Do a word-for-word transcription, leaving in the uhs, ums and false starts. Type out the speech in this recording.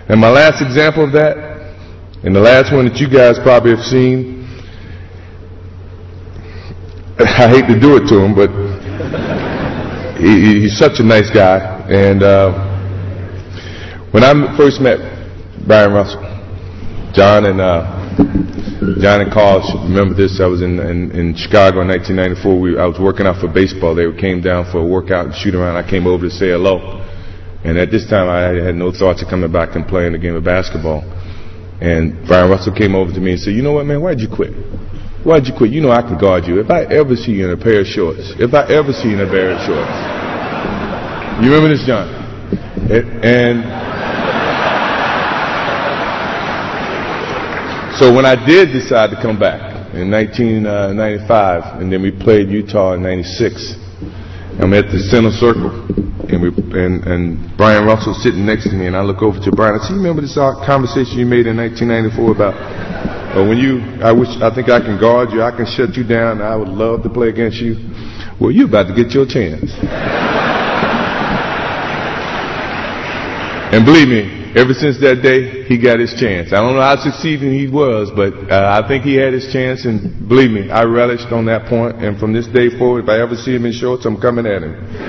And my last example of that, and the last one that you guys probably have seen, I hate to do it to him, but he, he's such a nice guy. And uh, when I first met Bryon Russell, John and uh, John and Carl should remember this. I was in, in, in Chicago in nineteen ninety-four. We, I was working out for baseball. They came down for a workout and shoot around. I came over to say hello. And at this time, I had no thoughts of coming back and playing a game of basketball. And Bryon Russell came over to me and said, "You know what, man? Why'd you quit? Why'd you quit? You know I can guard you. If I ever see you in a pair of shorts, if I ever see you in a pair of shorts." You remember this, John? And so when I did decide to come back in nineteen ninety-five, and then we played Utah in ninety-six, I'm at the center circle, and we and, and Bryon Russell sitting next to me, and I look over to Bryon. I said, "You remember this conversation you made in nineteen ninety-four about uh, when you? I wish I think I can guard you, I can shut you down. I would love to play against you. Well, you're about to get your chance." And believe me, ever since that day, he got his chance. I don't know how succeeding he was, but uh, I think he had his chance, and believe me, I relished on that point. And from this day forward, if I ever see him in shorts, I'm coming at him.